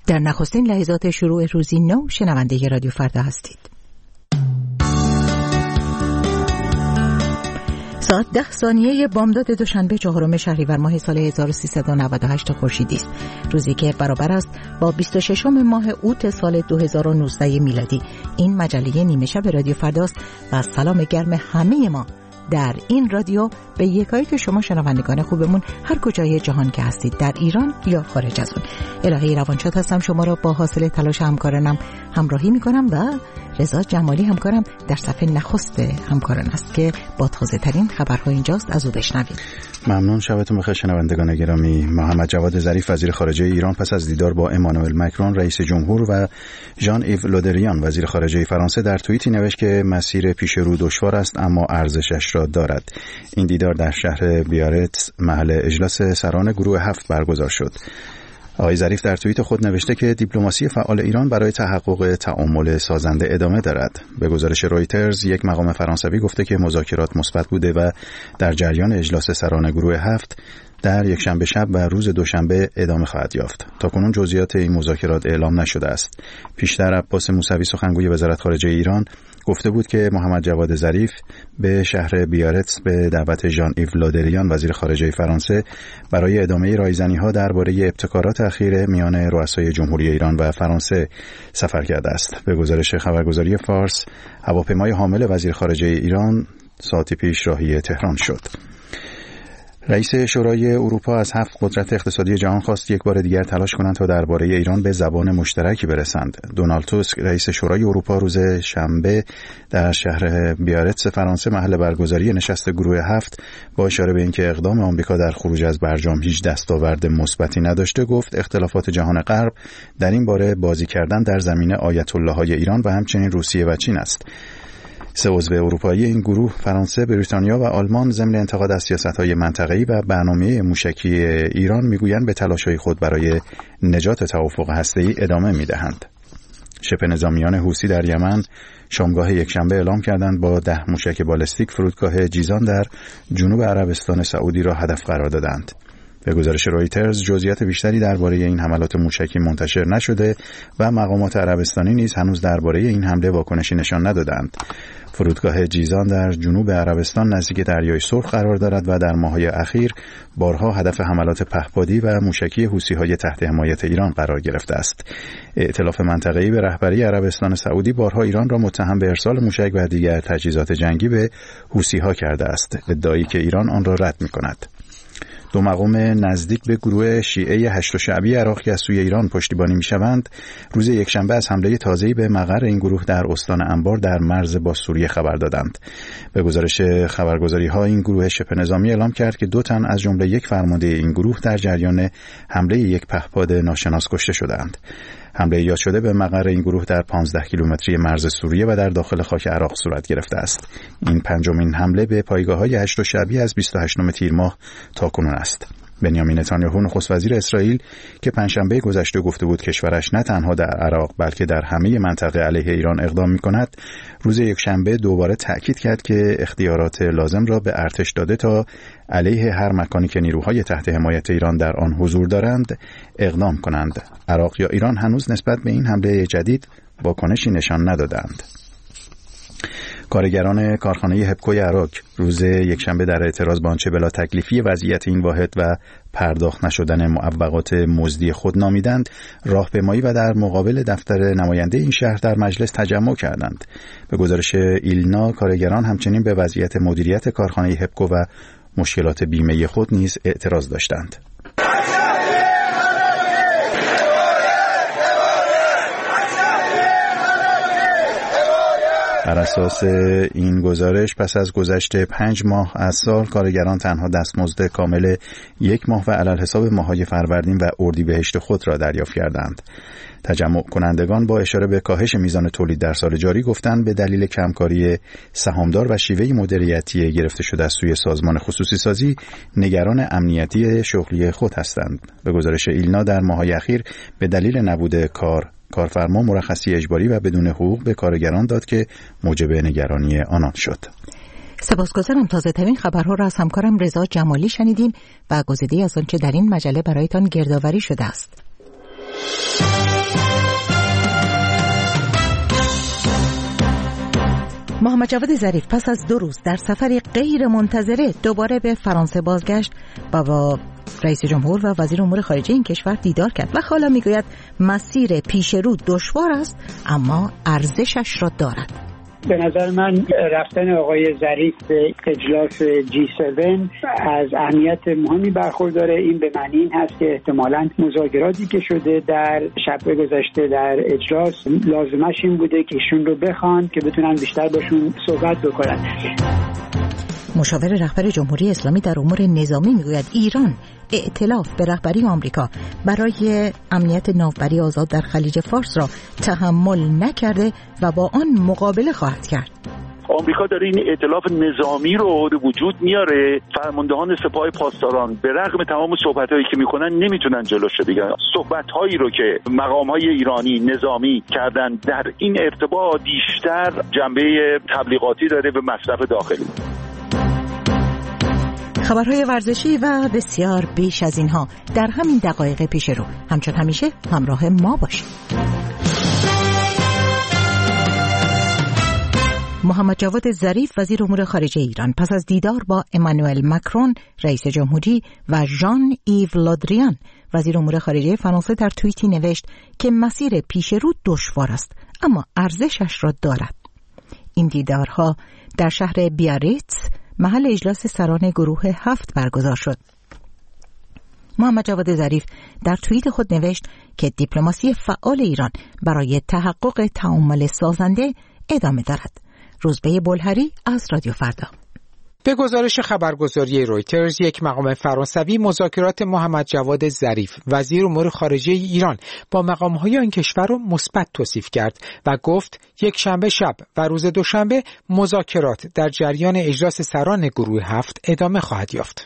در نخستین لحظات شروع روزی نو شنونده رادیو فردا هستید. ساعت 10 ثانیه بامداد دوشنبه 4 شهریور ماه سال 1398 خورشیدی است. روزی که برابر است با 26 ماه اوت سال 2019 میلادی. این مجله نیمه شب رادیو فرداست و سلام گرم همه ما در این رادیو به یکایک شما شنوندگان خوبمون هر کجای جهان که هستید، در ایران یا خارج از اون. الهی روانشاد هستم، شما را با حاصل تلاش همکارانم همراهی میکنم و رضا جمالی همکارم در صفحه نخست همکاران است که با تازه ترین خبرها اینجاست، از او بشنوید. ممنون. شبتون بخیر شنوندگان گرامی. محمد جواد ظریف وزیر خارجه ایران پس از دیدار با امانوئل مکرون رئیس جمهور و ژان ایو لودریان وزیر خارجه فرانسه در توییتی نوشت که مسیر پیش رو دشوار است اما ارزشش را دارد. این دیدار در شهر بیارتس محل اجلاس سران گروه 7 برگزار شد. آقای ظریف در توییت خود نوشته که دیپلماسی فعال ایران برای تحقق تعامل سازنده ادامه دارد. به گزارش رویترز یک مقام فرانسوی گفته که مذاکرات مثبت بوده و در جریان اجلاس سران گروه 7 در یکشنبه شب و روز دوشنبه ادامه خواهد یافت. تاکنون جزئیات این مذاکرات اعلام نشده است. پیشتر عباس موسوی سخنگوی وزارت خارجه ایران گفته بود که محمد جواد ظریف به شهر بیارتس به دعوت ژان ایو لودریان وزیر خارجه فرانسه برای ادامه رایزنی‌ها درباره ابتکارات اخیر میان رؤسای جمهوری ایران و فرانسه سفر کرده است. به گزارش خبرگزاری فارس، هواپیمای حامل وزیر خارجه ایران ساعتی پیش راهی تهران شد. رئیس شورای اروپا از 7 قدرت اقتصادی جهان خواست یک بار دیگر تلاش کنند تا درباره ایران به زبان مشترکی برسند. دونالد توسک رئیس شورای اروپا روز شنبه در شهر بیارتس فرانسه محل برگزاری نشست گروه 7 با اشاره به اینکه اقدام آمریکا در خروج از برجام هیچ دستاورد مثبتی نداشته گفت اختلافات جهان غرب در این باره بازی کردن در زمینه آیت الله‌های ایران و همچنین روسیه و چین است. 3 عضو اروپایی این گروه فرانسه، بریتانیا و آلمان ضمن انتقاد از سیاست‌های منطقه‌ای و برنامه موشکی ایران میگویند به تلاش‌های خود برای نجات توافق هسته‌ای ادامه می‌دهند. شبه نظامیان حوثی در یمن شامگاه یکشنبه اعلام کردند با 10 موشک بالستیک فرودگاه جیزان در جنوب عربستان سعودی را هدف قرار دادند. به گزارش رویترز جزئیات بیشتری درباره این حملات موشکی منتشر نشده و مقامات عربستانی نیز هنوز درباره این حمله واکنشی نشان ندادند. فرودگاه جیزان در جنوب عربستان نزدیک دریای سرخ قرار دارد و در ماه‌های اخیر بارها هدف حملات پهپادی و موشکی حوثی‌های تحت حمایت ایران قرار گرفته است. ائتلاف منطقه‌ای به رهبری عربستان سعودی بارها ایران را متهم به ارسال موشک و دیگر تجهیزات جنگی به حوثی‌ها کرده است، ادعایی که ایران آن را رد می‌کند. 2 مقام نزدیک به گروه شیعه هشت شعبی عراق که از سوی ایران پشتیبانی می‌شوند، روز یکشنبه از حمله تازه‌ای به مقر این گروه در استان انبار در مرز با سوریه خبر دادند. به گزارش خبرگزاری‌ها این گروه شبه نظامی اعلام کرد که 2 تن از جمله یک فرمانده این گروه در جریان حمله یک پهپاد ناشناس کشته شدند. حمله یاد شده به مقر این گروه در 15 کیلومتری مرز سوریه و در داخل خاک عراق صورت گرفته است. این 5مین حمله به پایگاه‌های هشت شعبی از 28 تیر ماه تاکنون است. بنیامین نتانیاهو نخست وزیر اسرائیل که پنجشنبه گذشته گفته بود کشورش نه تنها در عراق بلکه در همه منطقه علیه ایران اقدام می‌کند، روز یکشنبه دوباره تأکید کرد که اختیارات لازم را به ارتش داده تا علیه هر مکانی که نیروهای تحت حمایت ایران در آن حضور دارند اقدام کنند. عراق یا ایران هنوز نسبت به این حمله جدید واکنشی نشان ندادند. کارگران کارخانه هپکوی عراق روز یکشنبه در اعتراض به آنچه بلا تکلیفی وضعیت این واحد و پرداخت نشدن معوقات مزدی خود نامیدند، راهپیمایی و در مقابل دفتر نماینده این شهر در مجلس تجمع کردند. به گزارش ایلنا، کارگران همچنین به وضعیت مدیریت کارخانه هپکو و مشکلات بیمه خود نیز اعتراض داشتند. بر اساس این گزارش پس از گذشت 5 ماه از سال، کارگران تنها دستمزد کامل 1 ماه و علل حساب ماه‌های فروردین و اردیبهشت خود را دریافت کردند. تجمع کنندگان با اشاره به کاهش میزان تولید در سال جاری گفتند به دلیل کمکاری سهامدار و شیوه مدیریتی گرفته شده از سوی سازمان خصوصی سازی نگران امنیتی شغلی خود هستند. به گزارش ایلنا در ماه‌های اخیر به دلیل نبود کارفرما مرخصی اجباری و بدون حقوق به کارگران داد که موجب نگرانی آنان شد. سپاسگزارم. تازه ترین خبرها را از همکارم رضا جمالی شنیدیم و گزیده از آنچه در این مجله برایتان گردآوری شده است. محمد جواد ظریف پس از 2 روز در سفری غیر منتظره دوباره به فرانسه بازگشت و با رئیس جمهور و وزیر امور خارجه این کشور دیدار کرد و حالا میگوید مسیر پیش رو دشوار است اما ارزشش را دارد. به نظر من رفتن آقای ظریف به اجلاس G7 از اهمیت مهمی برخورداره. این به معنی این هست که احتمالاً مذاکراتی که شده در شب گذشته در اجلاس لازمش این بوده که ایشون رو بخوان که بتونن بیشتر باشون صحبت بکنن. مشاور رهبر جمهوری اسلامی در امور نظامی میگوید ایران ائتلاف به رهبری آمریکا برای امنیت ناوبری آزاد در خلیج فارس را تحمل نکرده و با آن مقابله خواهد کرد. آمریکا داره این ائتلاف نظامی رو به وجود میاره. فرماندهان سپاه پاسداران به رغم تمام صحبتایی که میکنن نمیتونن جلوش بگیرن. صحبتهایی رو که مقامهای ایرانی نظامی کردن در این ارتباط بیشتر جنبه تبلیغاتی داره به مصرف داخلی. خبرهای ورزشی و بسیار بیش از اینها در همین دقایق پیش رو. همچون همیشه همراه ما باشید. محمد جواد ظریف وزیر امور خارجه ایران پس از دیدار با امانوئل مکرون رئیس جمهوری و ژان ایو لودریان وزیر امور خارجه فرانسه در توییتی نوشت که مسیر پیش رو دشوار است اما ارزشش را دارد. این دیدارها در شهر بیاریتس محل اجلاس سران گروه 7 برگزار شد. محمد جواد ظریف در توییت خود نوشت که دیپلماسی فعال ایران برای تحقق تعامل سازنده ادامه دارد. روزبه بلهری از رادیو فردا. به گزارش خبرگزاری رویترز، یک مقام فرانسوی مذاکرات محمد جواد ظریف وزیر امور خارجه ایران با مقام‌های آن کشور را مثبت توصیف کرد و گفت یک شنبه شب و روز دوشنبه مذاکرات در جریان اجلاس سران گروه 7 ادامه خواهد یافت.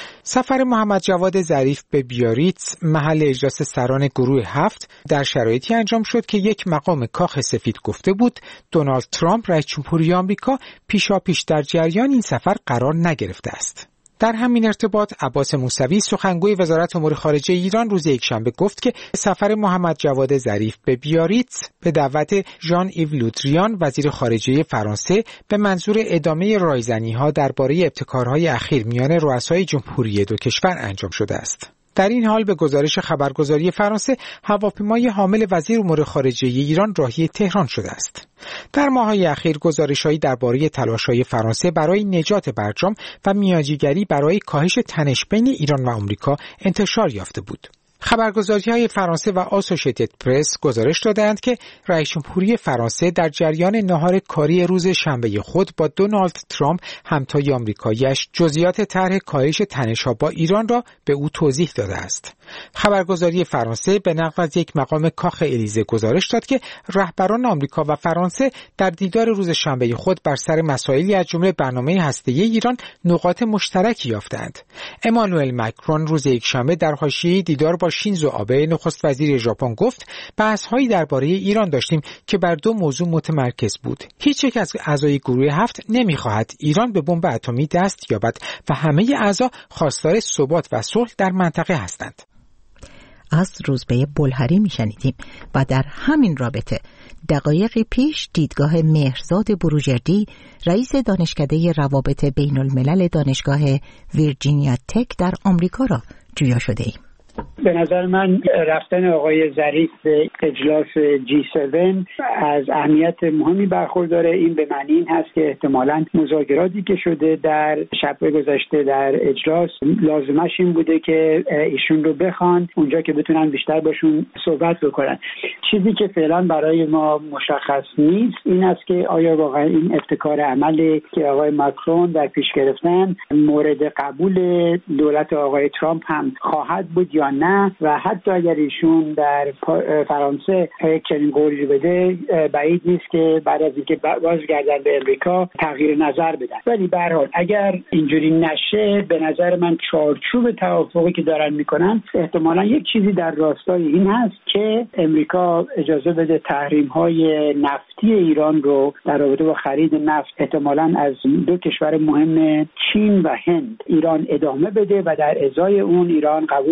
سفر محمد جواد ظریف به بیاریتس محل اجلاس سران گروه 7 در شرایطی انجام شد که یک مقام کاخ سفید گفته بود دونالد ترامپ رئیس جمهوری آمریکا پیشاپیش در جریان این سفر قرار نگرفته است. در همین ارتباط عباس موسوی سخنگوی وزارت امور خارجه ایران روز یکشنبه گفت که سفر محمد جواد ظریف به بیاریتس به دعوت ژان ایو لودریان وزیر خارجه فرانسه به منظور ادامه رایزنی‌ها درباره ابتکارهای اخیر میان رؤسای جمهوری دو کشور انجام شده است. در این حال به گزارش خبرگزاری فرانسه هواپیمای حامل وزیر امور خارجه ایران راهی تهران شده است. در ماه‌های اخیر گزارش‌هایی درباره تلاش‌های فرانسه برای نجات برجام و میانجیگری برای کاهش تنش بین ایران و آمریکا انتشار یافته بود. خبرگزاری‌های فرانسه و آسوشیتد پرس گزارش دادند که رئیس جمهوری فرانسه در جریان نهار کاری روز شنبه خود با دونالد ترامپ همتای آمریکایی‌اش جزئیات طرح کاهش تنش‌ها با ایران را به او توضیح داده است. خبرگزاری فرانسه به نقل از یک مقام کاخ الیزه گزارش داد که رهبران آمریکا و فرانسه در دیدار روز شنبه خود بر سر مسائلی از جمله برنامه هسته‌ای ایران نقاط مشترکی یافتند. امانوئل مکرون روز یکشنبه در حاشیه دیدار با شینزو آبه نخست وزیر ژاپن گفت بحث‌هایی درباره ایران داشتیم که بر 2 موضوع متمرکز بود. هیچ یک از اعضای گروه 7 نمی‌خواهد ایران به بمب اتمی دست یابد و همه اعضا خواستار ثبات و صلح در منطقه هستند. از روزبه بلهری میشنیدیم. و در همین رابطه دقایقی پیش دیدگاه مهرزاد بروجردی رئیس دانشکده روابط بین الملل دانشگاه ویرجینیا تک در آمریکا را جویا شده ایم. به نظر من رفتن آقای ظریف به اجلاس G7 از اهمیت مهمی برخورداره. این به معنی این هست که احتمالاً مذاکراتی که شده در شب گذشته در اجلاس لازمش این بوده که ایشون رو بخوان اونجا که بتونن بیشتر باشون صحبت بکنن. چیزی که فعلا برای ما مشخص نیست این است که آیا واقعا این ابتکار عملی که آقای ماکرون در پیش گرفتن مورد قبول دولت آقای ترامپ هم خواهد بود یا نه، و حتی اگر ایشون در فرانسه چنین قولی بده بعید نیست که بعد از اینکه بازگردن به امریکا تغییر نظر بدن. ولی به هر حال اگر اینجوری نشه به نظر من چارچوب توافقی که دارن میکنن احتمالاً یک چیزی در راستای این هست که امریکا اجازه بده تحریم‌های نفتی ایران رو در رابطه با خرید نفت احتمالاً از 2 کشور مهم چین و هند ایران ادامه بده و در ازای اون ایران قبول بکنه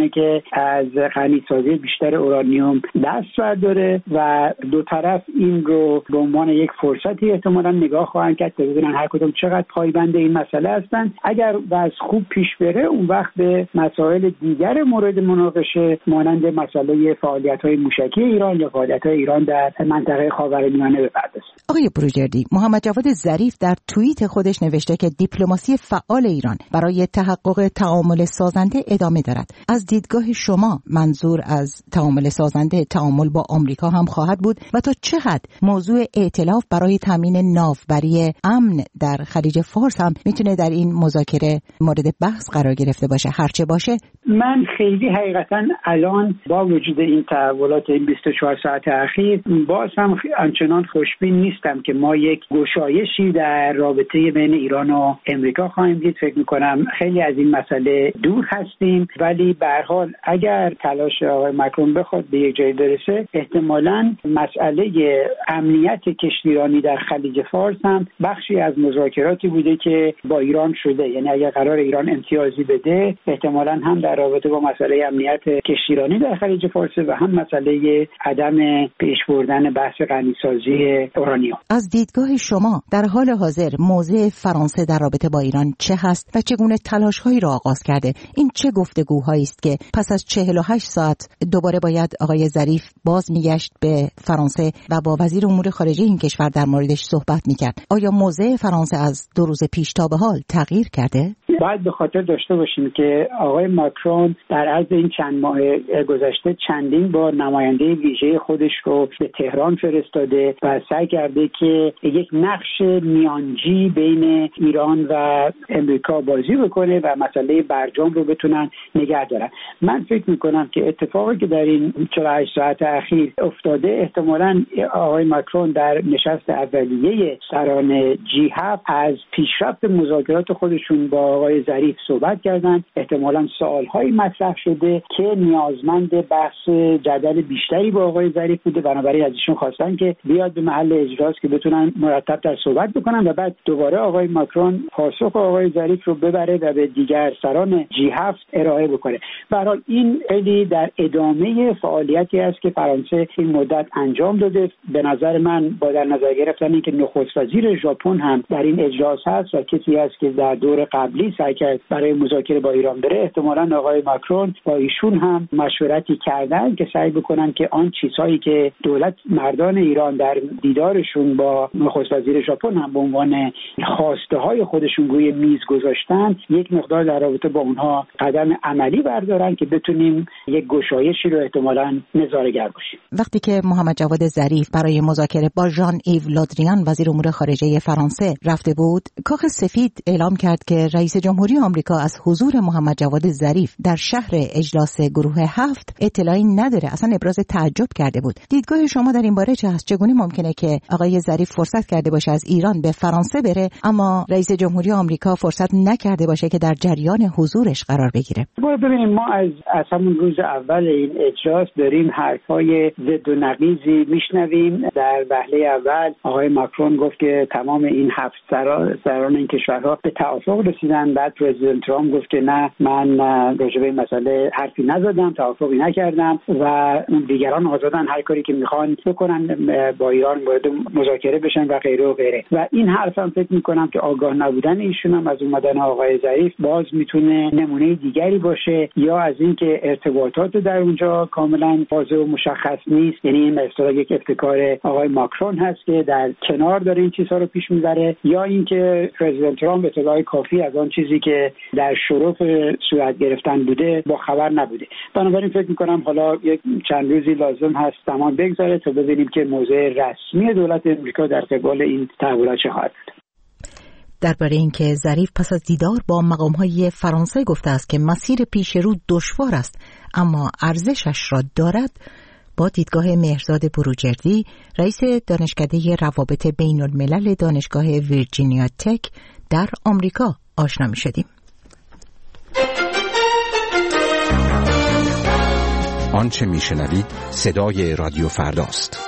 میکنه که از غنیسازی بیشتر اورانیوم دست برداره و دو طرف این رو به عنوان یک فرصتی احتمالاً نگاه خواهند کرد تا ببینن هر کدوم چقدر پایبند این مسئله هستن. اگر وضع خوب پیش بره اون وقت به مسائل دیگر مورد مناقشه مانند مسئله فعالیت‌های موشکی ایران یا فعالیت‌های ایران در منطقه خاورمیانه بپردازه. آقای بروجردی، محمد جواد ظریف در توییت خودش نوشته که دیپلماسی فعال ایران برای تحقق تعامل سازنده ادامه دارد. از دیدگاه شما منظور از تعامل سازنده تعامل با آمریکا هم خواهد بود و تا چه حد موضوع ائتلاف برای تامین ناوبری امن در خلیج فارس هم میتونه در این مذاکره مورد بحث قرار گرفته باشه؟ هرچه باشه من خیلی حقیقتا الان با وجود این تحولات این 24 ساعت اخیر باز هم آنچنان خوشبین نیستم که ما یک گشایشی در رابطه بین ایران و امریکا خواهیم دید. فکر میکنم خیلی از این مسئله دور هستیم، ولی به هر حال اگر تلاش آقای مکرون بخواد به یک جایی برسه احتمالاً مسئله امنیت کشتیرانی در خلیج فارس هم بخشی از مذاکراتی بوده که با ایران شده. یعنی اگر قرار ایران امتیازی بده احتمالاً هم در رابطه با مسئله امنیت کشتیرانی در خلیج فارس و هم مسئله عدم پیش بردن بحث غنیسازی اورانیوم. از دیدگاه شما در حال حاضر موضع فرانسه در رابطه با ایران چه هست و چگونه تلاش‌هایی را آغاز کرده؟ این چه گفتگوهایی است که پس از 48 ساعت دوباره باید آقای ظریف باز میگشت به فرانسه و با وزیر امور خارجه این کشور در موردش صحبت میکرد؟ آیا موضع فرانسه از 2 روز پیش تا به حال تغییر کرده؟ باید به خاطر داشته باشیم که آقای ماکرون در عرض این چند ماه گذشته چندین بار نماینده ویژه خودش رو به تهران فرستاده و سعی کرده که یک نقش میانجی بین ایران و امریکا بازی بکنه و مسئله برجام رو بتونن نگه دارن. من فکر میکنم که اتفاقی که در این 48 ساعت اخیر افتاده احتمالاً آقای ماکرون در نشست اولیه سران G7 از پیشرفت مذاکرات خودشون با آقای ظریف صحبت کردن. احتمالاً سوال‌های مطرح شده که نیازمند بحث جدل بیشتری با آقای ظریف بوده، بنابراین از ایشون خواستن که بیاد به محل اجراست که بتونن مرتب‌تر صحبت بکنن و بعد دوباره آقای ماکرون پاسخ آقای ظریف رو ببره و به دیگر سران G7 ارائه بکنه. به هر حال این خیلی در ادامه فعالیتی است که فرانسه این مدت انجام داده. به نظر من با در نظر گرفتن اینکه نخست وزیر ژاپن هم در این اجلاس هست و کسی است که در دور قبلی سعی کرد برای مذاکره با ایران بره، احتمالاً آقای ماکرون با ایشون هم مشورتی کردن که سعی بکنن که آن چیزهایی که دولت مردان ایران در دیدارشون با نخست وزیر ژاپن هم به عنوان خواسته های خودشون روی میز گذاشتن یک مقدار در رابطه با اونها قدم عملی بردارن که بتونیم یک گشایشی رو احتمالاً نظاره‌گر باشیم. وقتی که محمد جواد ظریف برای مذاکره با ژان ایو لودریان وزیر امور خارجه فرانسه رفته بود، کاخ سفید اعلام کرد که رئیس جمهوری آمریکا از حضور محمد جواد ظریف در شهر اجلاس گروه 7 اطلاعی نداره. اصلا ابراز تعجب کرده بود. دیدگاه شما در این باره چه هست؟ چگونه ممکنه که آقای ظریف فرصت کرده باشه از ایران به فرانسه بره اما رئیس جمهوری آمریکا فرصت نکرده باشه که در جریان حضورش قرار بگیره؟ ببینیم ما از همون روز اول این اجلاس داریم حرفای ضد و نقیضی میشنویم. در وهله اول آقای ماکرون گفت که تمام این 7 سران این کشورها به توافق رسیدن. بعد پرزیدنت ترامپ گفت که نه، من راجع به این مسئله حرفی نزدم، توافقی نکردم و دیگران آزادن هر کاری که میخوان بکنن، با ایران وارد مذاکره بشن و غیره و غیره. و این حرفم فکر میکنم که آگاه نبودن ایشون هم از اومدن آقای ظریف باز میتونه نمونه دیگری باشه، یا از اینکه ارتباطات در اونجا کاملا واضح و مشخص نیست. یعنی این مثلا یک ابتکار آقای ماکرون هست که در کنار داره این چیزها رو پیش میبره، یا اینکه پرزیدنت ترامپ اطلاع کافی از آن چیزی که در شرف صورت گرفتن بوده با خبر نبوده. بنابراین فکر میکنم حالا یک چند روزی لازم هست زمان بگذاره تا ببینیم که موضع رسمی دولت امریکا در قبال این تحولات چه خواهد بود. درباره اینکه ظریف پس از دیدار با مقام‌های فرانسه گفته است که مسیر پیش رو دشوار است اما ارزشش را دارد، با دیدگاه مهرزاد بروجردی، رئیس دانشکده روابط بین الملل دانشگاه ویرجینیا تک در آمریکا آشنا می شدیم. آنچه می شنوید صدای رادیو فرداست.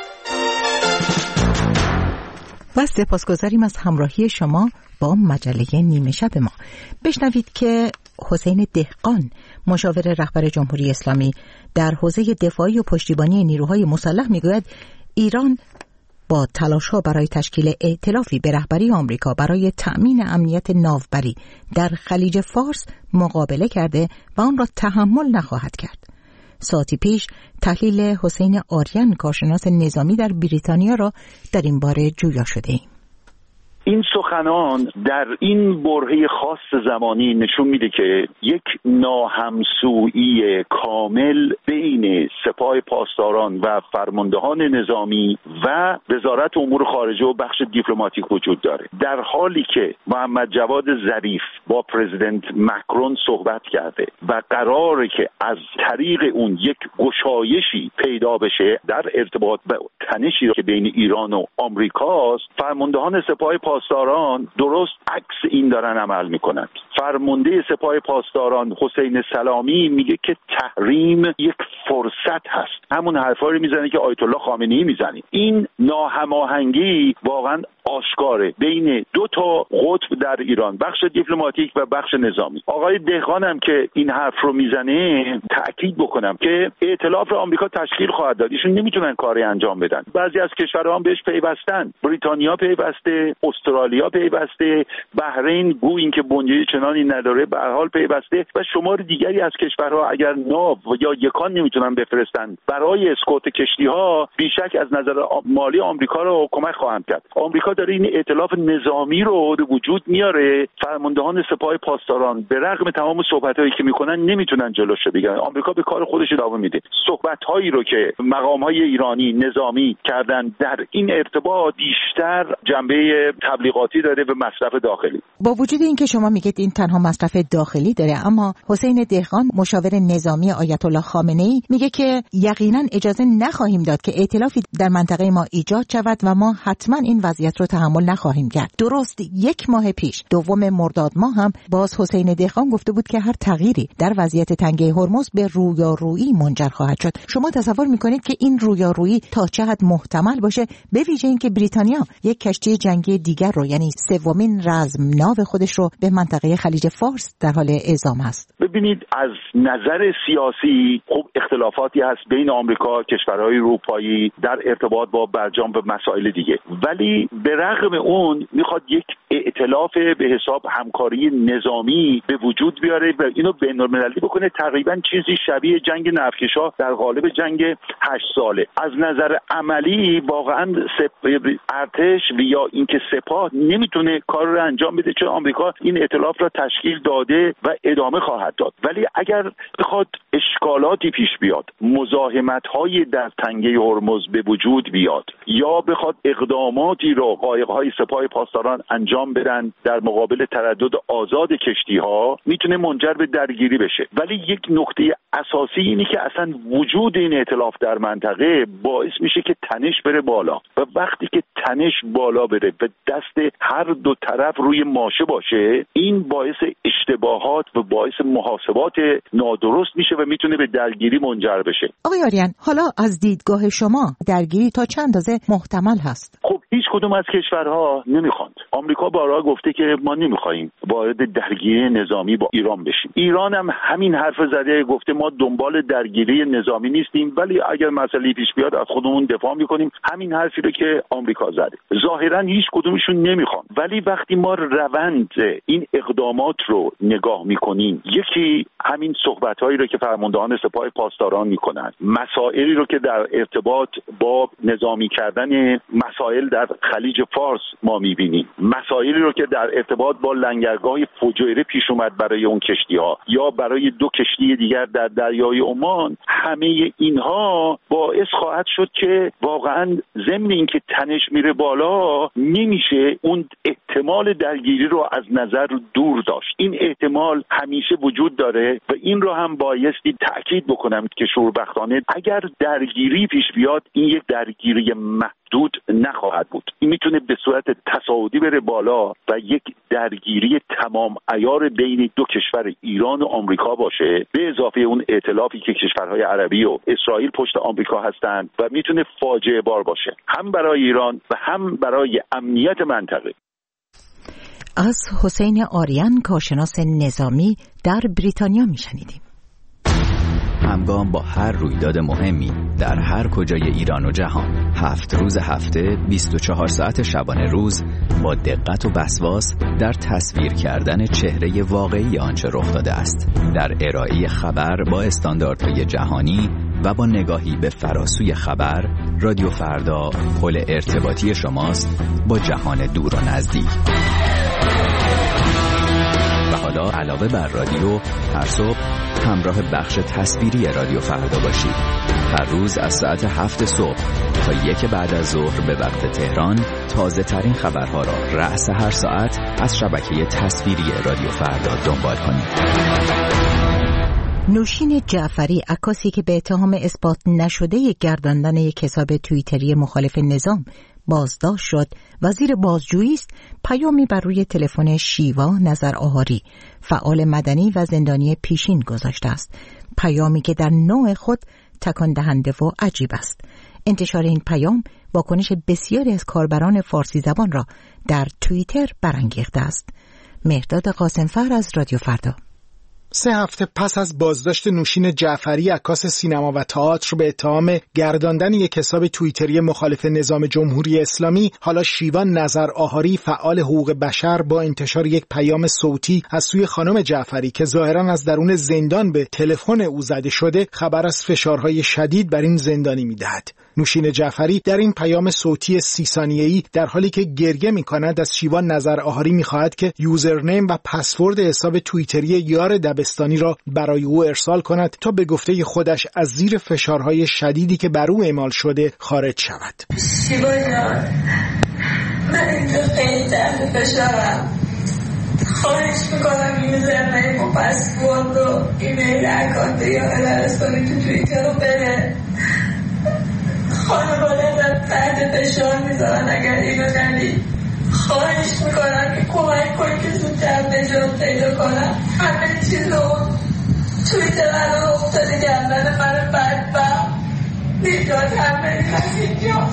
و سپاسگزاریم از همراهی شما با مجله نیمه شب ما. بشنوید که حسین دهقان، مشاور رهبر جمهوری اسلامی در حوزه دفاعی و پشتیبانی نیروهای مسلح، میگوید ایران با تلاش‌ها برای تشکیل ائتلافی به رهبری آمریکا برای تأمین امنیت ناوبری در خلیج فارس مقابله کرده و آن را تحمل نخواهد کرد. ساعتی پیش تحلیل حسین آریان، کارشناس نظامی در بریتانیا، را در این باره جویا شده ایم. این سخنان در این برهه خاص زمانی نشون میده که یک ناهمسویی کامل بین سپاه پاسداران و فرماندهان نظامی و وزارت امور خارجه و بخش دیپلماتیک وجود داره. در حالی که محمد جواد ظریف با پرزیدنت مکرون صحبت کرده و قراره که از طریق اون یک گشایشی پیدا بشه در ارتباط با تنشی که بین ایران و آمریکاست، فرماندهان سپاه پاسداران درست عکس این دارن عمل میکنند. فرمانده سپاه پاسداران حسین سلامی میگه که تحریم یک فرصت هست. همون حرفا رو میزنه که آیت الله خامنه‌ای میزنه. این ناهماهنگی واقعا آشکاره بین دو تا قطب در ایران، بخش دیپلماتیک و بخش نظامی. آقای دهقان هم که این حرف رو میزنه، تأکید بکنم که ائتلاف رو آمریکا تشکیل خواهد داد. ایشون نمیتونن کاری انجام بدن. بعضی از کشورها هم بهش پیوستن. بریتانیا پیوسته، استرالیا پیوسته، بحرین گو این که بنیه چنانی نداره به هر حال پیوسته و شمار دیگری از کشورها اگر ناو یا یکان نمیتونن بفرستن برای اسکورت کشتی‌ها، بیشک از نظر مالی آمریکا رو کمک خواهند کرد. آمریکا داره این ائتلاف نظامی رو به وجود میاره. فرماندهان سپاه پاسداران به رغم تمام صحبتایی که میکنن نمیتونن جلوش بگیرن. آمریکا به کار خودش ادامه میده. صحبت‌هایی رو که مقام‌های ایرانی نظامی کردن در این ارتباط بیشتر جنبه تبلیغاتی داره به مصرف داخلی. با وجود اینکه شما میگید این تنها مصرف داخلی داره، اما حسین دهقان، مشاور نظامی آیت الله خامنه‌ای، میگه که یقینا اجازه نخواهیم داد که ائتلافی در منطقه ما ایجاد شود و ما حتما این وضعیت رو تحمل نخواهیم کرد. درست یک ماه پیش، 2 مرداد ماه، هم باز حسین دهقان گفته بود که هر تغییری در وضعیت تنگه هرمز به رویارویی منجر خواهد شد. شما تصور میکنید که این رویارویی تا چه حد محتمل باشه، به ویژه اینکه بریتانیا یک کشتی جنگی دیگر رو، یعنی 3مین رزمناو خودش رو به منطقه خلیج فارس در حال اعزام است؟ ببینید، از نظر سیاسی خب اختلافاتی هست بین آمریکا، کشورهای اروپایی در ارتباط با برجام و مسائل دیگه، ولی به رغم اون میخواد یک ائتلاف به حساب همکاری نظامی به وجود بیاره و اینو بین‌المللی بکنه، تقریبا چیزی شبیه جنگ نفتکش‌ها در قالب جنگ 8 ساله. از نظر عملی واقعا ارتش یا اینکه سپاه نمیتونه کار رو انجام بده، چون آمریکا این ائتلاف را تشکیل داده و ادامه خواهد داد. ولی اگر بخواد اشکالاتی پیش بیاد، مزاحمت‌های در تنگه هرمز به وجود بیاد، یا بخواد اقداماتی رو قایق‌های سپاه پاسداران انجام بدن در مقابل تردد آزاد کشتی‌ها، میتونه منجر به درگیری بشه. ولی یک نکته اساسی اینه که اصلا وجود این ائتلاف در منطقه باعث میشه که تنش بره بالا و وقتی که تنش بالا بره و دست هر دو طرف روی ماشه باشه، این باعث اشتباهات و باعث محاسبات نادرست میشه و میتونه به درگیری منجر بشه. آقای آریان، حالا از دیدگاه شما درگیری تا چند اندازه محتمل هست؟ خب هیچ کدوم از کشورها نمیخواند. آمریکا بارها گفته که ما نمیخوایم وارد درگیری نظامی با ایران بشیم. ایران هم همین حرف زده، گفته ما دنبال درگیری نظامی نیستیم، ولی اگر مسئله پیش بیاد از خودمون دفاع میکنیم. همین حرفی رو که آمریکا زده. ظاهرا هیچ کدومشون نمیخوان، ولی وقتی ما روند این اقدامات رو نگاه میکنیم، یکی همین صحبت‌هایی رو که فرماندهان سپاه پاسداران میکنن، مسائلی رو که در ارتباط با نظامی کردن مسائل در خلیج فارس ما میبینیم، مسائلی رو که در ارتباط با لنگرگاه فجیره پیش اومد برای اون کشتی‌ها یا برای 2 کشتی دیگر در دریای عمان، همه اینها باعث خواهد شد که واقعا ضمن اینکه تنش میره بالا، نمیشه اون احتمال درگیری رو از نظر دور داشت. این احتمال همیشه وجود داره و این رو هم بایستی تأکید بکنم که شوربختانه اگر درگیری پیش بیاد، این یک درگیری محدود نخواهد بود. این میتونه به صورت تصاعدی بره بالا و یک درگیری تمام عیار بین 2 کشور ایران و آمریکا باشه، به اضافه اون ائتلافی که کشورهای عربی و اسرائیل پشت آمریکا هستند و میتونه فاجعه بار باشه، هم برای ایران و هم برای امنیت منطقه. از حسین آریان کارشناس نظامی در بریتانیا میشنیدیم. همگام با هر رویداد مهمی در هر کجای ایران و جهان، 7 روز هفته 24 ساعت شبانه روز با دقت و وسواس در تصویر کردن چهره واقعی آنچه رخ داده است، در ارائه خبر با استانداردهای جهانی و با نگاهی به فراسوی خبر، رادیو فردا پل ارتباطی شماست با جهان دور و نزدیک. و حالا علاوه بر رادیو، هر صبح همراه بخش تصویری رادیو فردا باشید. هر روز از ساعت 7 صبح تا 1 بعد از ظهر به وقت تهران تازه ترین خبرها را رأس هر ساعت از شبکه تصویری رادیو فردا دنبال کنید. نوشین جعفری، عکاسی که به اتهام اثبات نشده گرداندن یک حساب توییتری مخالف نظام بازداشت شد، وزیر بازجویی است، پیامی بر روی تلفن شیوا نظر آهاری، فعال مدنی و زندانی پیشین گذاشته است. پیامی که در نوع خود تکان دهنده و عجیب است. انتشار این پیام واکنش بسیاری از کاربران فارسی زبان را در توییتر برانگیخته است. مهرداد قاسمفر از رادیو فردا. 3 هفته پس از بازداشت نوشین جعفری، عکاس سینما و تئاتر، به اتهام گرداندن یک حساب توییتری مخالف نظام جمهوری اسلامی، حالا شیوا نظر آهاری، فعال حقوق بشر، با انتشار یک پیام صوتی از سوی خانم جعفری که ظاهراً از درون زندان به تلفن او زده شده، خبر از فشارهای شدید بر این زندانی می‌دهد. نوشین جعفری در این پیام صوتی 30 ثانیه‌ای در حالی که گریه می‌کند از شیوا نظر آهاری می‌خواهد که یوزرنیم و پسورد حساب توییتری یار دبستانی را برای او ارسال کند تا به گفته خودش از زیر فشارهای شدیدی که بر او اعمال شده خارج شود. شیوا جان، من اینجا خیلی تحت فشارم. خواهش میکنم یوزرنیم و پسورد و ایمیل اکانت یار دبستانی تو توییتر رو بده. خانواده تحت فشار میذارن اگر اینو ندید. خواهش میکنم که کمک کنی که زودتر نجات پیدا کنم. همه چیز رو توییتر من رو افتاده گردن من بدبخت. نجات همه اینجا.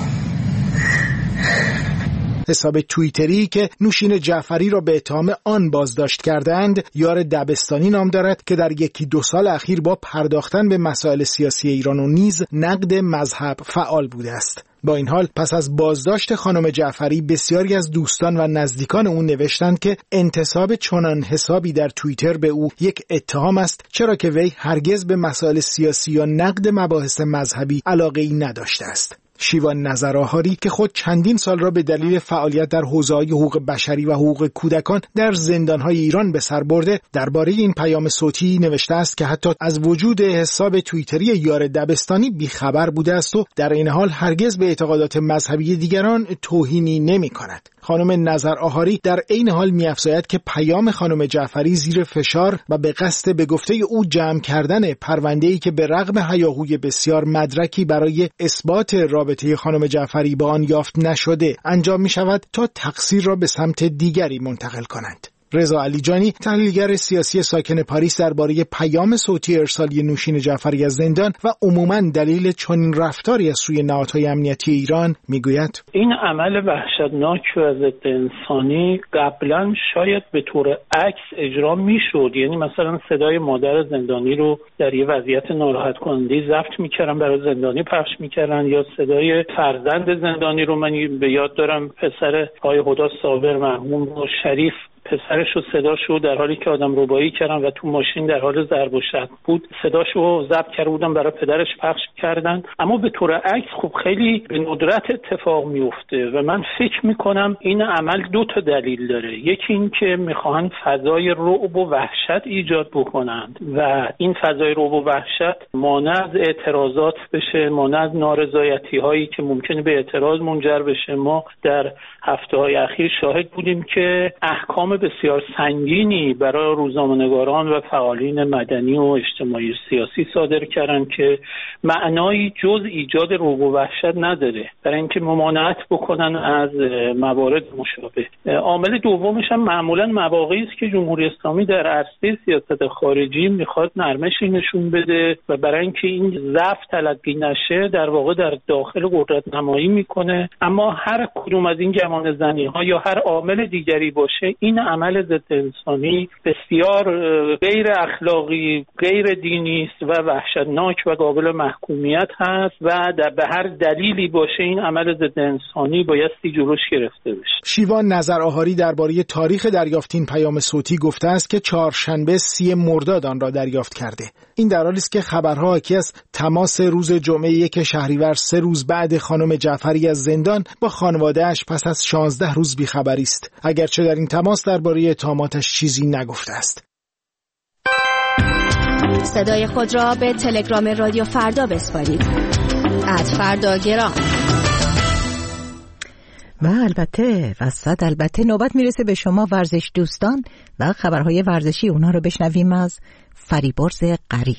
حساب توییتری که نوشین جعفری را به اتهام آن بازداشت کردند، یار دبستانی نام دارد که در 1-2 سال اخیر با پرداختن به مسائل سیاسی ایران و نیز نقد مذهب فعال بوده است. با این حال پس از بازداشت خانم جعفری، بسیاری از دوستان و نزدیکان او نوشتند که انتساب چنان حسابی در توییتر به او یک اتهام است، چرا که وی هرگز به مسائل سیاسی یا نقد مباحث مذهبی علاقه‌ای نداشته است. شیوا نظر آهاری که خود چندین سال را به دلیل فعالیت در حوزه‌های حقوق بشری و حقوق کودکان در زندان‌های ایران به سر برده، درباره این پیام صوتی نوشته است که حتی از وجود حساب توییتری یار دبستانی بیخبر بوده است و در این حال هرگز به اعتقادات مذهبی دیگران توهینی نمی‌کند. خانم نظر آهاری در عین حال می‌افزاید که پیام خانم جعفری زیر فشار و به قصد به گفته او جمع کردن پرونده‌ای که به رغم هیاهوی بسیار مدرکی برای اثبات رابطه خانم جعفری با آن یافت نشده انجام می‌شود تا تقصیر را به سمت دیگری منتقل کنند. رضا علیجانی، تحلیلگر سیاسی ساکن پاریس، درباره پیام صوتی ارسالی نوشین جعفری از زندان و عموماً دلیل چنین رفتاری از سوی نهادهای امنیتی ایران میگوید: این عمل وحشتناک و ضد انسانی قبلا شاید به طور عکس اجرا میشد، یعنی مثلا صدای مادر زندانی رو در یه وضعیت ناراحت کننده ضبط میکردن، برای زندانی پخش میکردن، یا صدای فرزند زندانی رو من به یاد دارم، پسر آقای هدی صابر مرحوم و شریف، پسرش رو صداشو در حالی که آدم ربایی کردن و تو ماشین در حال ضرب و شتم بود صداشو ضبط کرده بودن برای پدرش پخش کردن. اما به طور عکس خب خیلی به ندرت اتفاق میفته و من فکر میکنم این عمل 2 تا دلیل داره. یکی این که میخواهن فضای رعب و وحشت ایجاد بکنند و این فضای رعب و وحشت مانع از اعتراضات بشه، مانع از نارضایتی هایی که ممکنه به اعتراض منجر بشه. ما در هفته‌های اخیر شاهد بودیم که احکام بسیار سنگینی برای روزنامه‌نگاران و فعالین مدنی و اجتماعی سیاسی صادر کردن که معنایی جز ایجاد رعب و وحشت نداره، برای اینکه ممانعت بکنن از موارد مشابه. عامل دومش هم معمولاً مواقعی است که جمهوری اسلامی در عرصه سیاست خارجی میخواد نرمشی نشون بده و برای اینکه این ضعف تلقی نشه در واقع در داخل قدرت نمایی میکنه. اما هر کدوم از این گمانه‌زنی‌ها یا هر عامل دیگری باشه، این عمل ضد انسانی بسیار غیر اخلاقی، غیر دینی است و وحشتناک و قابل محکومیت هست و به هر دلیلی باشه این عمل ضد انسانی بایستی جلوش گرفته بشه. شیوان نظرآهاری درباره تاریخ دریافت این پیام صوتی گفته است که چهارشنبه 30 مرداد آن را دریافت کرده. این در حالی است که خبرها حاکی از تماس روز جمعه 1 شهریور 3 روز بعد خانم جعفری از زندان با خانواده‌اش پس از 16 روز بی‌خبری است، اگرچه در این تماس درباره اتهاماتش چیزی نگفته است. صدای خود را به تلگرام رادیو فردا بسپارید. @فرداگرام. و البته نوبت میرسه به شما ورزش دوستان و خبرهای ورزشی. اونا رو بشنویم از فریبرز غریب.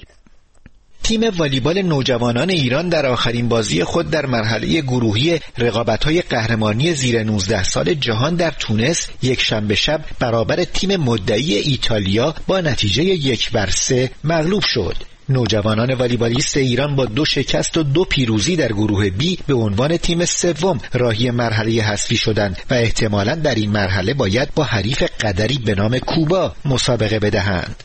تیم والیبال نوجوانان ایران در آخرین بازی خود در مرحله گروهی رقابت‌های قهرمانی زیر 19 سال جهان در تونس یک شنبه شب برابر تیم مدعی ایتالیا با نتیجه 1-3 مغلوب شد. نوجوانان والیبالیست ایران با 2 شکست و 2 پیروزی در گروه بی به عنوان تیم سوم راهی مرحله حذفی شدند و احتمالاً در این مرحله باید با حریف قدری به نام کوبا مسابقه بدهند.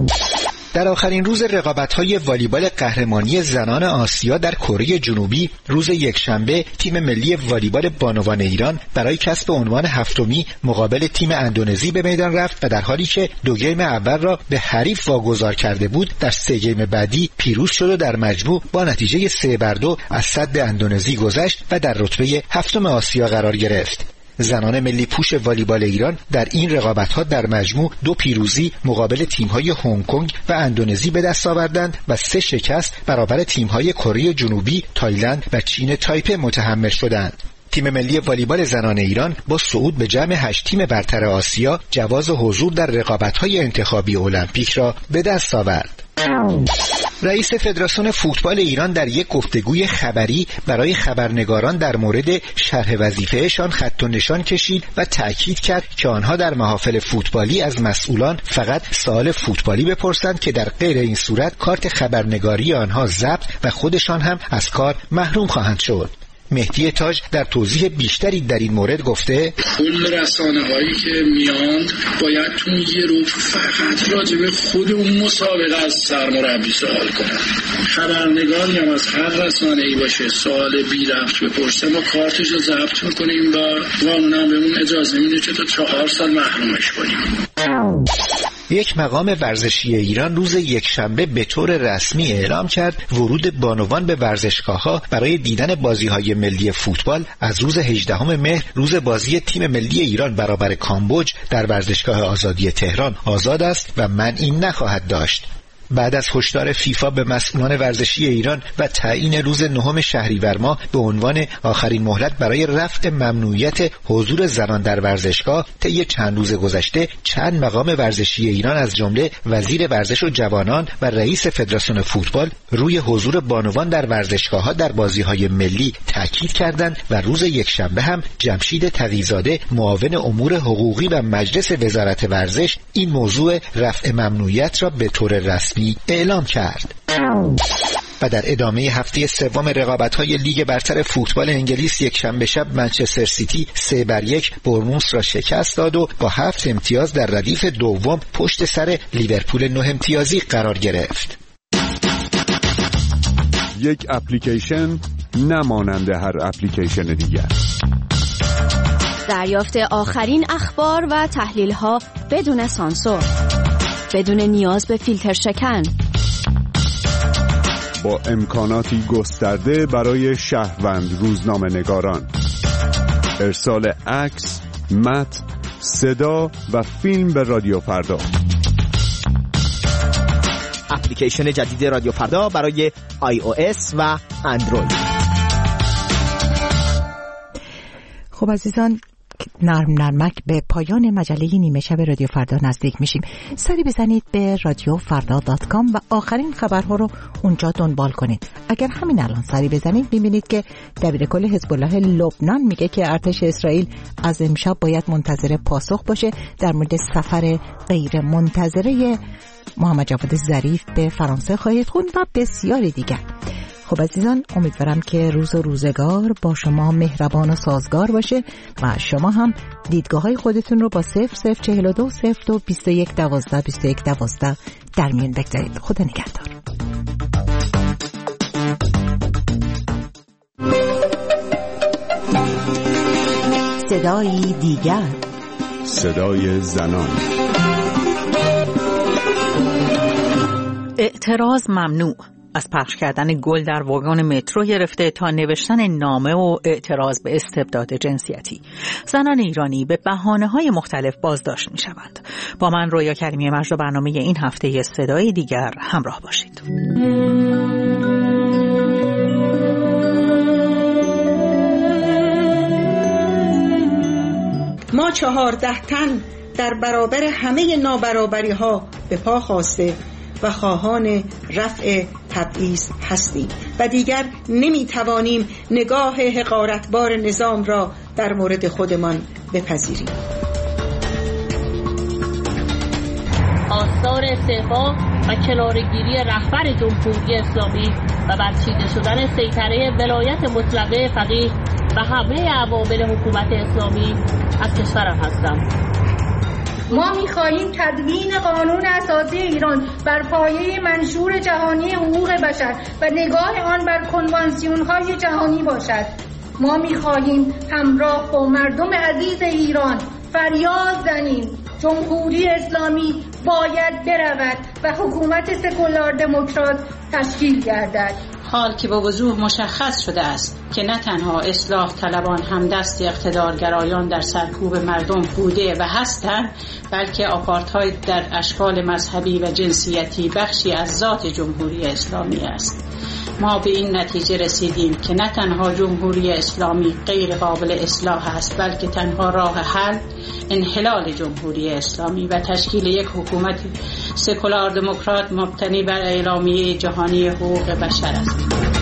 در آخرین روز رقابت‌های والیبال قهرمانی زنان آسیا در کره جنوبی روز یکشنبه تیم ملی والیبال بانوان ایران برای کسب عنوان هفتمی مقابل تیم اندونزی به میدان رفت و در حالی که 2 گیم اول را به حریف واگذار کرده بود در 3 گیم بعدی پیروز شد و در مجموع با نتیجه 3-2 از سد اندونزی گذشت و در رتبه 7 آسیا قرار گرفت. زنان ملی پوش والیبال ایران در این رقابت‌ها در مجموع 2 پیروزی مقابل تیم‌های هنگ کنگ و اندونزی به دست آوردند و 3 شکست برابر تیم‌های کره جنوبی، تایلند و چین تایپه متحمل شدند. تیم ملی والیبال زنان ایران با صعود به جمع 8 تیم برتر آسیا جواز حضور در رقابت‌های انتخابی المپیک را به دست آورد. رئیس فدراسیون فوتبال ایران در یک گفتگوی خبری برای خبرنگاران در مورد شرح وظیفه‌شان خط و نشان کشید و تأکید کرد که آنها در محافل فوتبالی از مسئولان فقط سوال فوتبالی بپرسند که در غیر این صورت کارت خبرنگاری آنها ضبط و خودشان هم از کار محروم خواهند شد. مهدی تاج در توضیح بیشتری در این مورد گفته کل رسانه‌هایی که میان باید تو یه رو فقط راجع به خود اون مسابقه از سرمربی سوال کنن. خبرنگاری هم از هر رسانه‌ای باشه سوال بی ربط بپرسه ما کارتش رو ضبط می‌کنیم و قانون هم بهمون اجازه میده که تا 4 سال محرومش کنیم. یک مقام ورزشی ایران روز یکشنبه به طور رسمی اعلام کرد ورود بانوان به ورزشگاه‌ها برای دیدن بازی‌های ملی فوتبال از روز 18 مهر روز بازی تیم ملی ایران برابر کامبوج در ورزشگاه آزادی تهران آزاد است و منعی نخواهد داشت. بعد از هشدار فیفا به مسئولان ورزشی ایران و تعیین روز 9 شهریور ماه به عنوان آخرین مهلت برای رفع ممنوعیت حضور زنان در ورزشگاه، طی چند روز گذشته چند مقام ورزشی ایران از جمله وزیر ورزش و جوانان و رئیس فدراسیون فوتبال روی حضور بانوان در ورزشگاه‌ها در بازی‌های ملی تاکید کردند و روز یکشنبه هم جمشید تقی‌زاده معاون امور حقوقی و مجلس وزارت ورزش این موضوع رفع ممنوعیت را به طور رسمی اعلام کرد. و در ادامه هفته سوم رقابت‌های لیگ برتر فوتبال انگلیس یکشنبه شب منچستر سیتی 3-1 برنموث را شکست داد و با 7 امتیاز در ردیف دوم پشت سر لیورپول 9 امتیازی قرار گرفت. یک اپلیکیشن نمانند هر اپلیکیشن دیگر. دریافت آخرین اخبار و تحلیل‌ها بدون سانسور، بدون نیاز به فیلتر شکن، با امکاناتی گسترده برای شهروند روزنامه‌نگاران، ارسال عکس، متن، صدا و فیلم به رادیو فردا. اپلیکیشن جدید رادیو فردا برای iOS و اندروید. خب عزیزان، نرمک به پایان مجله نیمه شب رادیو فردا نزدیک میشیم. سری بزنید به radiofrda.com و آخرین خبرها رو اونجا دنبال کنید. اگر همین الان سری بزنید میبینید که دبیرکل حزب الله لبنان میگه که ارتش اسرائیل از امشب باید منتظر پاسخ باشه در مورد سفر غیر منتظره محمد جواد ظریف به فرانسه خواهید خوند و بسیاری دیگر. خب عزیزان، امیدوارم که روز و روزگار با شما مهربان و سازگار باشه و شما هم دیدگاه‌های خودتون رو با 0042 02 21 12 21 12 در میون بگذارید. خدا نگهدار. صدای دیگر، صدای زنان. اعتراض ممنوع. از پخش کردن گل در واگن مترو گرفته تا نوشتن نامه و اعتراض به استبداد جنسیتی، زنان ایرانی به بهانه‌های مختلف بازداشت می‌شوند. با من رویا کریمی مجد برنامه این هفته صدای دیگر همراه باشید. ما 14 تن در برابر همه نابرابری‌ها به پا خواسته و خواهان رفع تبعیض هستیم و دیگر نمی‌توانیم نگاه حقارتبار نظام را در مورد خودمان بپذیریم. آثار استعفا و کناره‌گیری رهبر جمهوری اسلامی و برچیده شدن سیطره ولایت مطلقه فقیه و همه عوامل حکومت اسلامی از کشورم هستم. ما می‌خواهیم تدوین قانون اساسی ایران بر پایه منشور جهانی حقوق بشر و نگاه آن بر کنوانسیون‌های جهانی باشد. ما می‌خواهیم همراه با مردم عزیز ایران فریاد زنیم جمهوری اسلامی باید برود و حکومت سکولار دموکرات تشکیل گردد. حال که با وضوح مشخص شده است که نه تنها اصلاح طلبان همدست اقتدارگرایان در سرکوب مردم بوده و هستند، بلکه آپارتاید در اشکال مذهبی و جنسیتی بخشی از ذات جمهوری اسلامی است. ما به این نتیجه رسیدیم که نه تنها جمهوری اسلامی غیر قابل اصلاح است، بلکه تنها راه حل انحلال جمهوری اسلامی و تشکیل یک حکومت سکولار دموکرات مبتنی بر اعلامیه جهانی حقوق بشر است.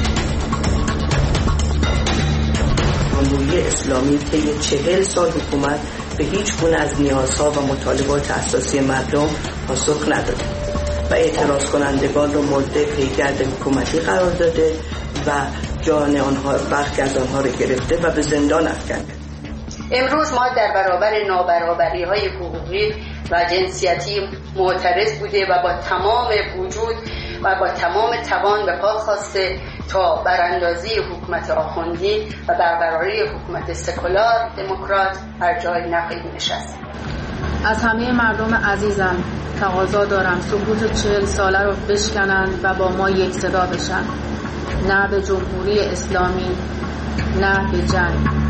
جمهوری اسلامی طی 40 سال حکومت به هیچ گونه از نیازها و مطالبات اساسی مردم پاسخ نداده و اعتراض کنندگان را مورد پیگرد حکومتی قرار داده و جان آنها برخی از آنها را گرفته و به زندان افکنده. امروز ما در برابر نابرابری‌های حقوقی و جنسیتی معترض بوده و با تمام وجود و با تمام توان به پا خواسته تا براندازی حکومت آخوندی و برقراری حکومت سکولار دموکرات بر جای نقیب نشست. از همه مردم عزیزم تقاضا دارم سکوت 40 ساله رو بشکنن و با ما یک صدا بشن. نه به جمهوری اسلامی، نه به جنگ.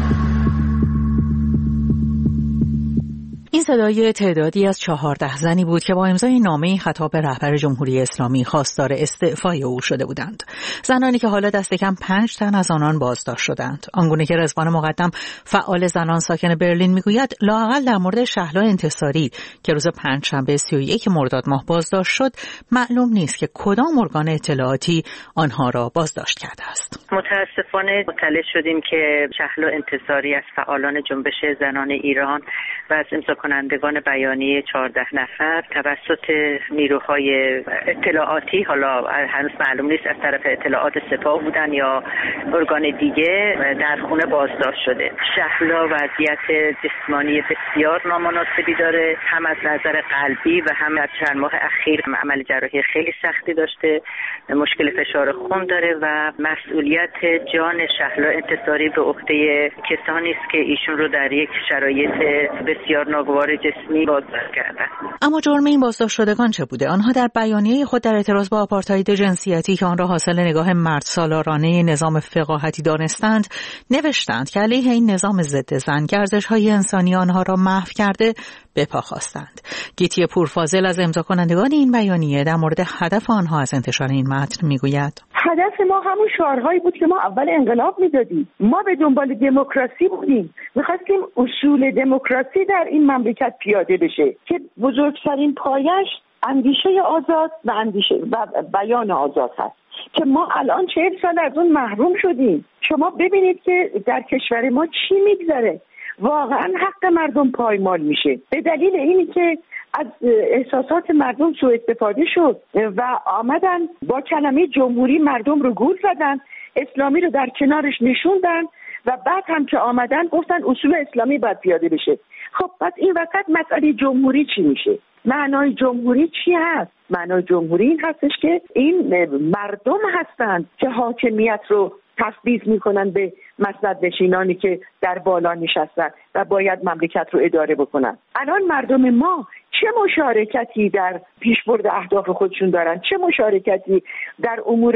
این صدای تعدادی از 14 زنی بود که با امضای نامه‌ای خطاب به رهبر جمهوری اسلامی خواستار استعفای او شده بودند. زنانی که حالا دست کم 5 تن از آنان بازداشت شدند. آنگونه که رضوان مقدم فعال زنان ساکن برلین میگوید لااقل در مورد شهلا انتصاری که روز پنجشنبه 31 مرداد ماه بازداشت شد، معلوم نیست که کدام ارگان اطلاعاتی آنها را بازداشت کرده است. متاسفانه مطلع شدیم که شهلا انتصاری از فعالان جنبش زنان ایران و از امضا کنندگان بیانیه 14 نفر توسط نیروهای اطلاعاتی، حالا هنوز معلوم نیست از طرف اطلاعات سپاه بودن یا ارگان دیگه، در خونه بازداشت شده. شهلا وضعیت جسمانی بسیار نامناسبی داره، هم از نظر قلبی و هم از چند ماه اخیر عمل جراحی خیلی سختی داشته، مشکل فشار خون داره و مسئولیت جان شهلا انتصاری به عهده کسانی است که ایشون رو در یک شرایط بسیار ناگوار جسمی بازداشت کردن. اما جرم این بازداشت شدگان چه بوده؟ آنها در بیانیه خود در اعتراض با آپارتاید جنسیتی که آن را حاصل نگاه مرد سالارانه نظام فقاهتی دانستند نوشتند که علیه این نظام ضد زن ارزش‌های انسانی آنها را محو کرده به پا خواستند. گیتی پورفاضل از امضا کنندگان این بیانیه در مورد هدف آنها از انتشار این متن میگوید: هدف ما همون شعارهایی بود که ما اول انقلاب میدادیم. ما به دنبال دموکراسی بودیم، میخواستیم اصول دموکراسی در این مملکت پیاده بشه که بزرگترین پایش اندیشه آزاد و اندیشه و بیان آزاد هست که ما الان 40 سال از اون محروم شدیم. شما ببینید که در کشور ما چی میگذره، واقعا حق مردم پایمال میشه به دلیل اینی که از احساسات مردم سوء استفاده شد و آمدن با کلمه جمهوری مردم رو گول زدن، اسلامی رو در کنارش نشوندن و بعد هم که آمدن گفتن اصول اسلامی باید پیاده بشه. خب پس این وقت مسئله جمهوری چی میشه؟ معنای جمهوری چی هست؟ معنای جمهوری این هستش که این مردم هستند که حاکمیت رو تفویض میکنن به مسند نشینانی که در بالا نشستن و باید مملکت رو اداره بکنن. الان مردم ما چه مشارکتی در پیشبرد اهداف خودشون دارن؟ چه مشارکتی در امور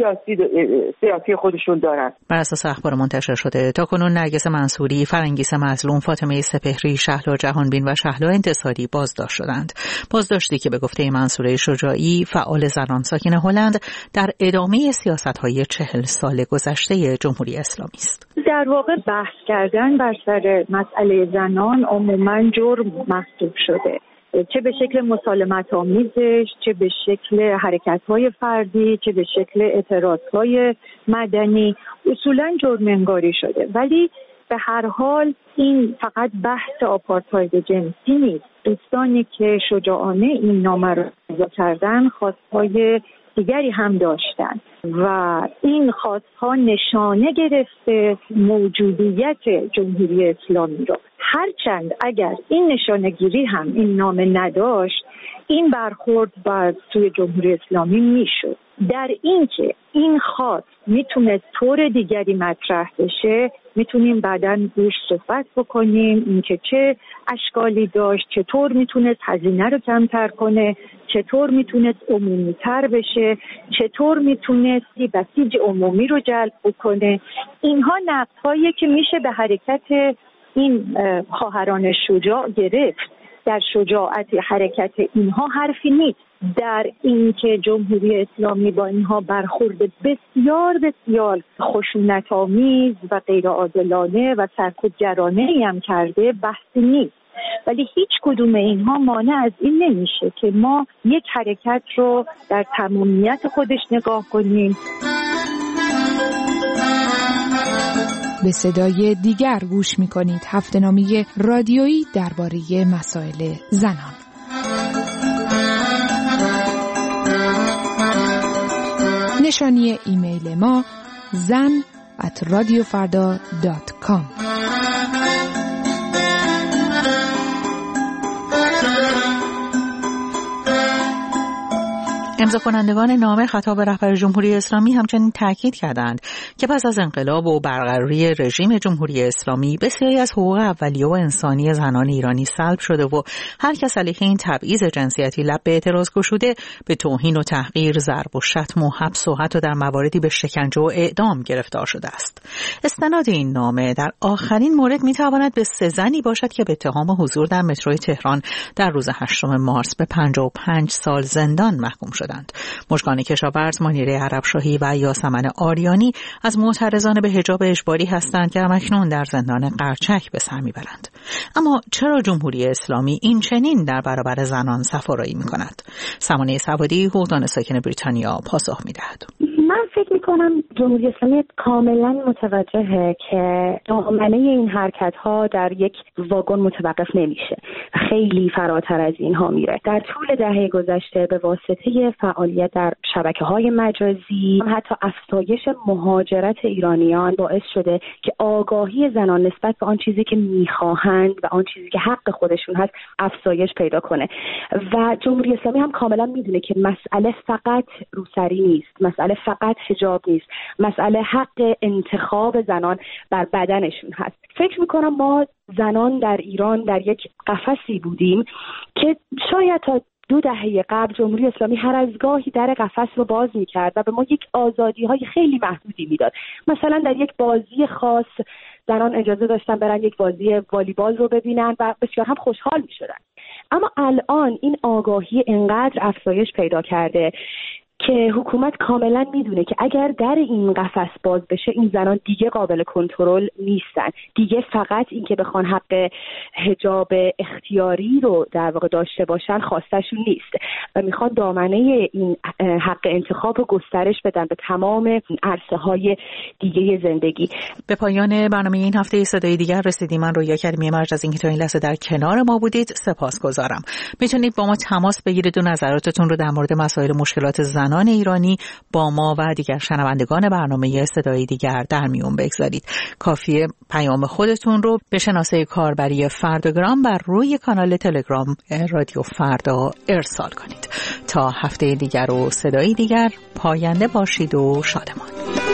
سیاسی خودشون دارن؟ بر اساس اخبار منتشر شده تاکنون نرگس منصوری، فرنگیس مظلوم، فاطمه سپهری، شهلا جهانبین و شهلا انتصاری بازداشت شدند. بازداشتی که به گفته منصوره شجاعی، فعال زنان ساکن هلند، در ادامه سیاست‌های 40 سال گذشته جمهوری اسلامی است. در واقع بحث کردن بر سر مسئله زنان عموماً جرم محسوب شده، چه به شکل مسالمت آمیزش، چه به شکل حرکت‌های فردی، چه به شکل اعتراض‌های مدنی، اصولاً جرم انگاری شده. ولی به هر حال این فقط بحث آپارتاید جنسی نیست. دوستانی که شجاعانه این نامه را امضا کردن خواست‌های دیگری هم داشتن و این خواست‌ها نشانه گرفته موجودیت جمهوری اسلامی را. هرچند اگر این نشانه‌گیری هم این نامه نداشت، این برخورد با سوی جمهوری اسلامی میشد. در این که این خواست میتونه طور دیگری مطرح بشه، میتونیم بعداً روش صحبت بکنیم، اینکه چه اشکالی داشت، چطور میتونست هزینه رو کمتر کنه، چطور میتونست عمومی‌تر بشه، چطور میتونست بسیج عمومی رو جلب بکنه. اینها نقدهایی که میشه به حرکت این خواهران شجاع گرفت. در شجاعت حرکت اینها حرفی نیست. در اینکه جمهوری اسلامی با اینها برخورد بسیار بسیار خشونت‌آمیز و غیرعادلانه و سرکوبگرانه‌ای هم کرده بحثی نیست. ولی هیچ کدوم اینها مانع از این نمیشه که ما یک حرکت رو در تمامیت خودش نگاه کنیم. به صدای دیگر گوش می‌کنید، هفته‌نامه رادیویی درباره مسائل زنان. نشانی ایمیل ما zan@radiofarda.com. امضا کنندگان نامه خطاب رهبر جمهوری اسلامی همچنین تاکید کردند که پس از انقلاب و برقراری رژیم جمهوری اسلامی بسیاری از حقوق اولیه و انسانی زنان ایرانی سلب شده و هر کس علیه این تبعیض جنسیتی لب به اعتراض گشوده به توهین و تحقیر، ضرب و شتم و حبس و حتی در مواردی به شکنجه و اعدام گرفتار شده است. استناد این نامه در آخرین مورد میتواند به 3 زنی باشد که به اتهام حضور در متروی تهران در روز 8 مارس به 55 سال زندان محکوم شد. مژگان کشاورز، منیره عربشاهی و یاسمن آریانی از معترضان به حجاب اجباری هستند که همکنون در زندان قرچک به سر میبرند. اما چرا جمهوری اسلامی این چنین در برابر زنان صف‌آرایی می‌کند؟ سمانه سوادی، حقوقدان ساکن بریتانیا، پاسخ می‌دهد. من فکر میکنم جمهوری اسلامی کاملا متوجهه که دامنه این حرکت‌ها در یک واگن متوقف نمیشه. خیلی فراتر از اینها میره. در طول دهه گذشته به واسطه فعالیت در شبکه‌های مجازی، حتی افزایش مهاجرت ایرانیان باعث شده که آگاهی زنان نسبت به آن چیزی که میخواهند و آن چیزی که حق خودشون هست افزایش پیدا کنه. و جمهوری اسلامی هم کاملا میدونه که مسئله فقط روسری نیست، مسئله فقط حجاب نیست، مسئله حق انتخاب زنان بر بدنشون هست. فکر میکنم ما زنان در ایران در یک قفسی بودیم که شاید تا 2 دهه قبل جمهوری اسلامی هر از گاهی در قفس رو باز میکرد و به ما یک آزادی‌های خیلی محدودی میداد. مثلا در یک بازی خاص زنان اجازه داشتن برن یک بازی والیبال رو ببینن و بسیار هم خوشحال میشدن. اما الان این آگاهی انقدر افزایش پیدا کرده که حکومت کاملا میدونه که اگر در این قفس باز بشه این زنان دیگه قابل کنترل نیستن، دیگه فقط این که بخوان حق حجاب اختیاری رو در واقع داشته باشن خواستشون نیست و میخوان دامنه این حق انتخاب رو گسترش بدن به تمام عرصه‌های دیگه زندگی. به پایان برنامه این هفته صدای دیگر رسیدیم. من رویا کریمی مرج از اینکه تا این لحظه در کنار ما بودید سپاسگزارم. میتونید با ما تماس بگیرید و نظراتتون رو در مورد مسائل مشکلات زنان ایرانی با ما و دیگر شنوندگان برنامه صدای دیگر در میون بگذارید. کافیه پیام خودتون رو به شناسه کاربری فرداگرام بر روی کانال تلگرام رادیو فردا ارسال کنید. تا هفته دیگر و صدای دیگر، پاینده باشید و شادمان.